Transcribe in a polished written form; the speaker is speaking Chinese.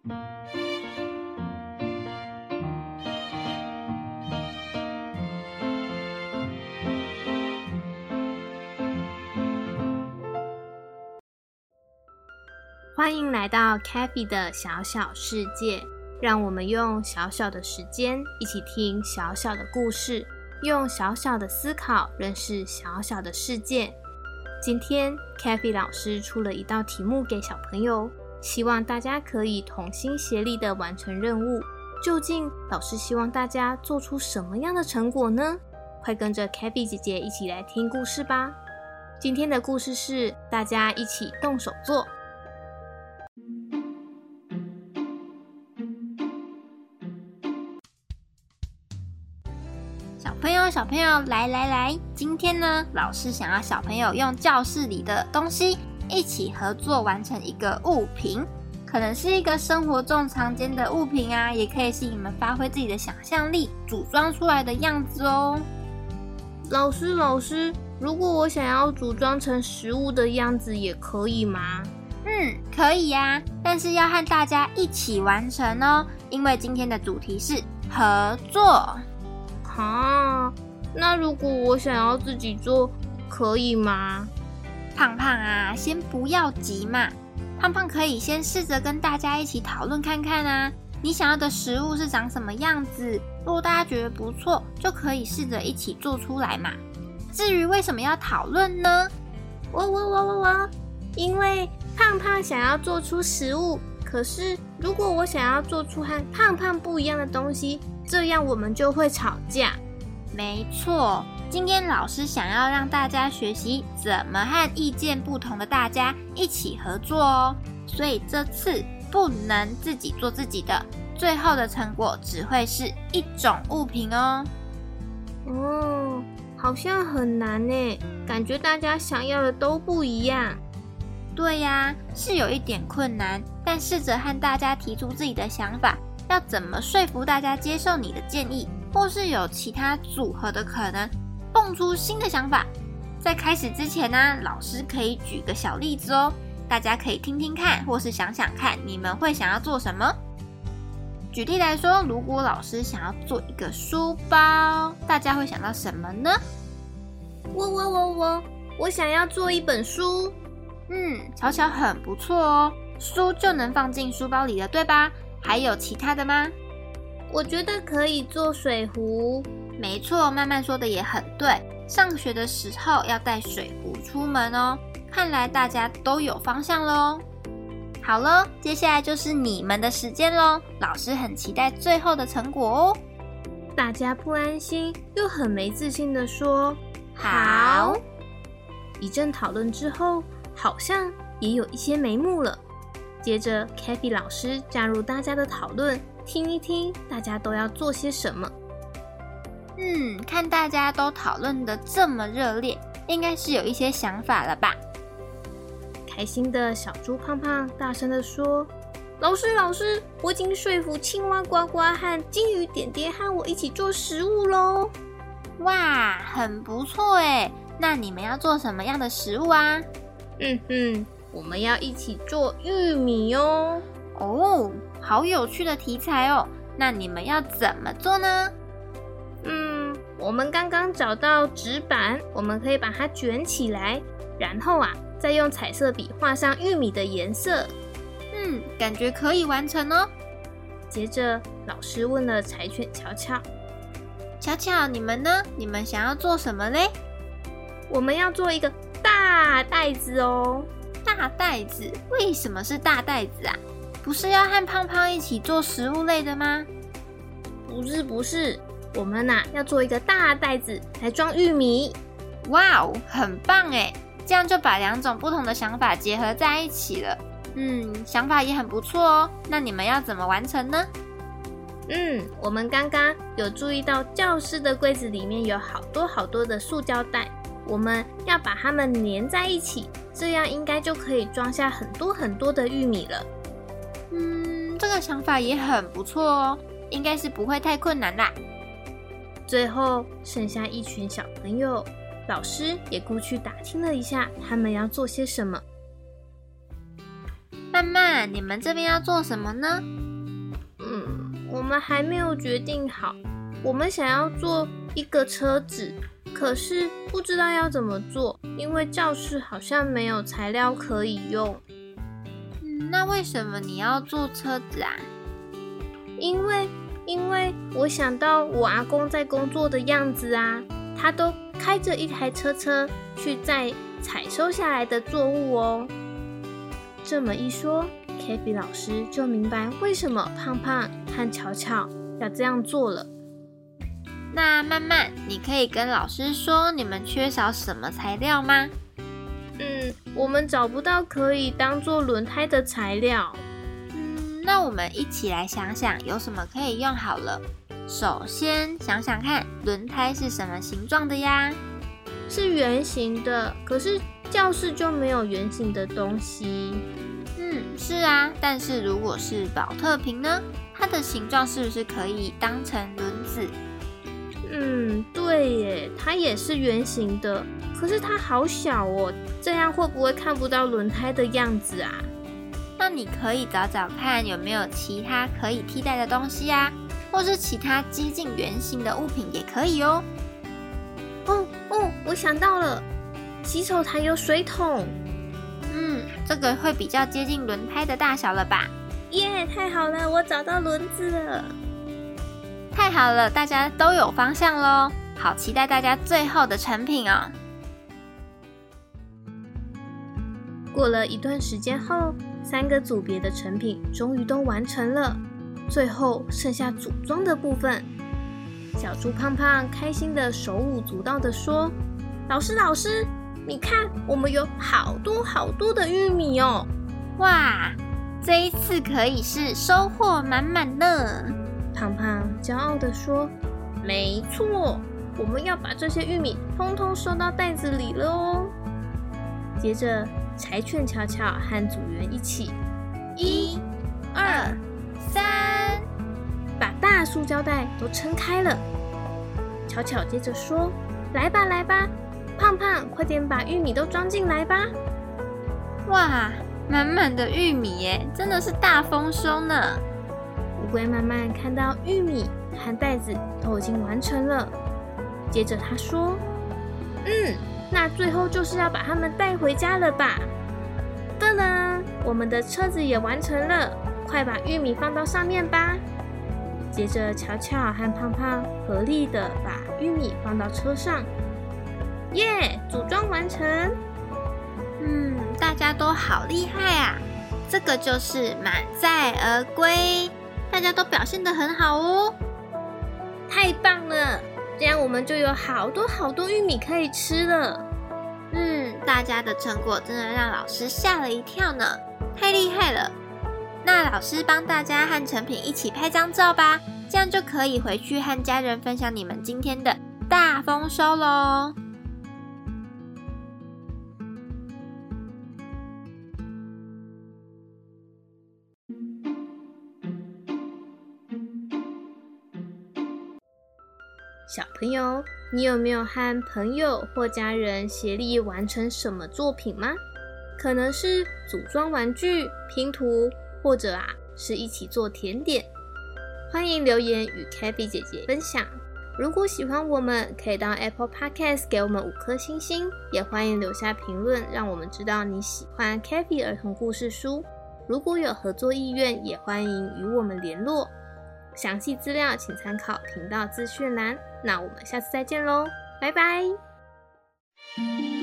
欢迎来到 Kathy 的小小世界，让我们用小小的时间一起听小小的故事，用小小的思考认识小小的世界。今天 Kathy 老师出了一道题目给小朋友，希望大家可以同心协力地完成任务。究竟老师希望大家做出什么样的成果呢？快跟着 Kathy 姐姐一起来听故事吧。今天的故事是大家一起动手做。 小朋友，来！今天呢，老师想要小朋友用教室里的东西一起合作完成一个物品，可能是一个生活中常见的物品啊，也可以是你们发挥自己的想象力组装出来的样子哦。 老师，如果我想要组装成食物的样子也可以吗？ 可以啊，但是要和大家一起完成哦，因为今天的主题是合作。 那如果我想要自己做，可以吗？ 胖胖啊，先不要急嘛。胖胖可以先试着跟大家一起讨论看看啊，你想要的食物是长什么样子？如果大家觉得不错，就可以试着一起做出来嘛。至于为什么要讨论呢？ 因为胖胖想要做出食物，可是如果我想要做出和胖胖不一样的东西，这样我们就会吵架。 没错，今天老师想要让大家学习怎么和意见不同的大家一起合作哦，所以这次不能自己做自己的，最后的成果只会是一种物品哦。 好像很难耶，感觉大家想要的都不一样。 对呀，是有一点困难，但试着和大家提出自己的想法，要怎么说服大家接受你的建议，或是有其他组合的可能，蹦出新的想法。在开始之前呢，老师可以举个小例子哦，大家可以听听看，或是想想看，你们会想要做什么。举例来说，如果老师想要做一个书包，大家会想到什么呢？ 我想要做一本书。 巧巧很不错哦，书就能放进书包里了，对吧？还有其他的吗？ 我觉得可以做水壶。 没错，慢慢说的也很对，上学的时候要带水壶出门哦。看来大家都有方向咯。好咯，接下来就是你们的时间咯，老师很期待最后的成果哦。 大家不安心又很没自信地说好。 一阵讨论之后，好像也有一些眉目了。接着 Kathy 老师加入大家的讨论，听一听大家都要做些什么。 看大家都讨论得这么热烈，应该是有一些想法了吧。 开心的小猪胖胖大声地说，老师，我已经说服青蛙呱呱和金鱼点点和我一起做食物咯。 哇，很不错耶，那你们要做什么样的食物啊？ 我们要一起做玉米哦。 好有趣的题材哦。那你们要怎么做呢？ 我们刚刚找到纸板，我们可以把它卷起来，然后再用彩色笔画上玉米的颜色。 感觉可以完成哦。 接着老师问了柴犬巧巧， 巧巧，你们呢？你们想要做什么嘞？ 我们要做一个大袋子哦。 大袋子？为什么是大袋子啊？不是要和胖胖一起做食物类的吗？ 不是，我们要做一个大袋子来装玉米。 哇，很棒耶，这样就把两种不同的想法结合在一起了。想法也很不错哦。那你们要怎么完成呢？ 我们刚刚有注意到教室的柜子里面有好多的塑胶袋，我们要把它们粘在一起，这样应该就可以装下很多的玉米了。 这个想法也很不错哦，应该是不会太困难啦。 最后剩下一群小朋友，老师也过去打听了一下他们要做些什么。 慢慢，你们这边要做什么呢？ 我们还没有决定好。我们想要做一个车子，可是不知道要怎么做，因为教室好像没有材料可以用。 那为什么你要做车子啊？ 因为我想到我阿公在工作的样子啊，他都开着一台车去载采收下来的作物哦。这么一说，Kathy 老师就明白为什么胖胖和巧巧要这样做了。 那慢慢，你可以跟老师说你们缺少什么材料吗？ 我们找不到可以当做轮胎的材料。 那我们一起来想想有什么可以用好了。首先想想看，轮胎是什么形状的呀？ 是圆形的，可是教室就没有圆形的东西。 是啊，但是如果是保特瓶呢？它的形状是不是可以当成轮子？ 对耶，它也是圆形的，可是它好小哦，这样会不会看不到轮胎的样子啊？ 那你可以找找看有没有其他可以替代的东西啊，或是其他接近圆形的物品也可以哦。 我想到了，洗手台有水桶。 这个会比较接近轮胎的大小了吧？ 耶，太好了，我找到轮子了。 太好了，大家都有方向咯，好期待大家最后的成品哦。 过了一段时间后，3个组别的成品终于都完成了，最后剩下组装的部分。小猪胖胖开心的手舞足蹈的说：老师，你看，我们有好多的玉米哦！ 哇，这一次可以是收获满满呢！ 胖胖骄傲地说：没错，我们要把这些玉米通通收到袋子里了哦。接着，柴犬巧巧和组员一起，1、2、3，把大塑胶袋都撑开了。巧巧接着说：来吧，胖胖，快点把玉米都装进来吧！ 哇，满满的玉米耶，真的是大丰收呢！ 乌龟慢慢看到玉米和袋子都已经完成了，接着他说：那最后就是要把它们带回家了吧？噔噔，我们的车子也完成了，快把玉米放到上面吧！接着巧巧和胖胖合力的把玉米放到车上。耶！组装完成。 大家都好厉害啊！这个就是满载而归，大家都表现得很好哦。 太棒了！这样我们就有好多玉米可以吃了。 大家的成果真的让老师吓了一跳呢，太厉害了！那老师帮大家和成品一起拍张照吧，这样就可以回去和家人分享你们今天的大丰收咯。 小朋友，你有没有和朋友或家人协力完成什么作品吗？可能是组装玩具、拼图，或者是一起做甜点。欢迎留言与 Kathy 姐姐分享。如果喜欢我们，可以到 Apple Podcast 给我们5颗星星，也欢迎留下评论，让我们知道你喜欢 Kathy 儿童故事书。如果有合作意愿，也欢迎与我们联络。详细资料请参考频道资讯栏。那我们下次再见咯，拜拜。